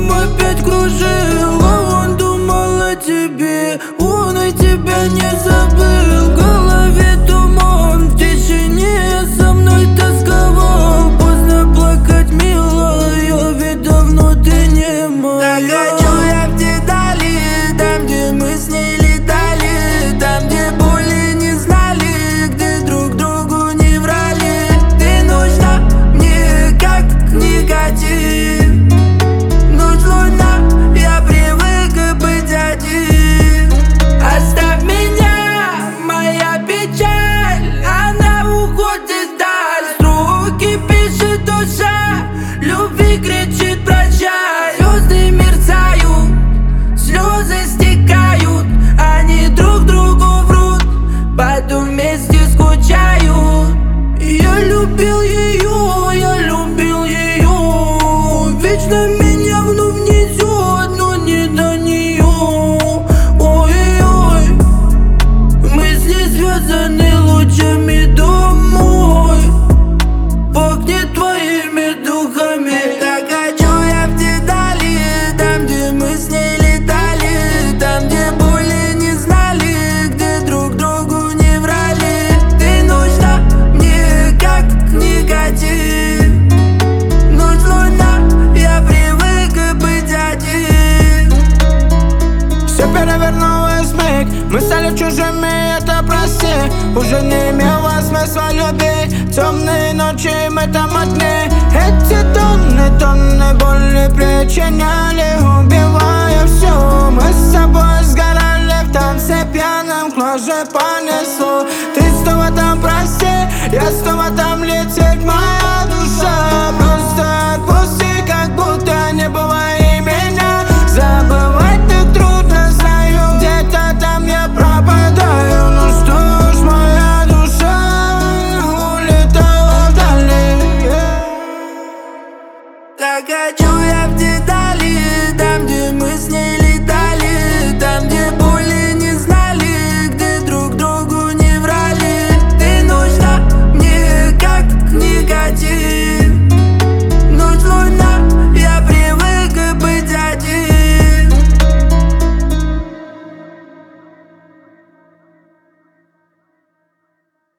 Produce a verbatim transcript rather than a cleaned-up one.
дом опять кружил, а он думал о тебе, он и тебя не забыл. В голове туман, в тишине я со мной тосковал. Поздно плакать, милая, ведь давно ты не моя. Так хочу я в те дали, там, где мы с ней летали, там, где боли не знали, где друг другу не врали. Ты нужна мне как никотин, ночь луна, я привык быть один. Оставь меня, моя печаль, она уходит вдаль. Строки пишет душа, любви кричит прощай. Звезды мерцают, слезы стекают, они друг другу врут, потом вместе скучают. Я любил ее, я любил ее, вечно меня вновь несет, но не до нее. Ой-ой, мысли связаны лучами домой, пахнет твоими духами. Так хочу я в те дали, там, где мы с ней летали, там, где боли не знали, где друг другу не врали. Ты нужна мне как никотин, ночь луна, я привык быть один. Все перевернулось вмиг, мы стали чужими, это прости. Уже не имело смысла любить, темные ночи мы там одни. Эти тонны, тонны боли причиняли, убивая все. Мы с тобой сгорали в танце пьяном, клаже понесло. Ты снова там, прости, я снова там, лететь моя душа.